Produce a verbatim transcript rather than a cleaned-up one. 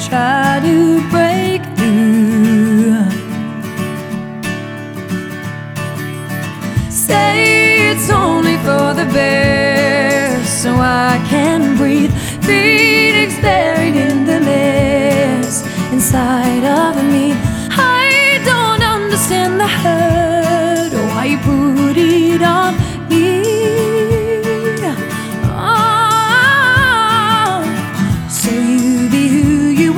try to break through. Say it's only for the best, so I can breathe. Phoenix, there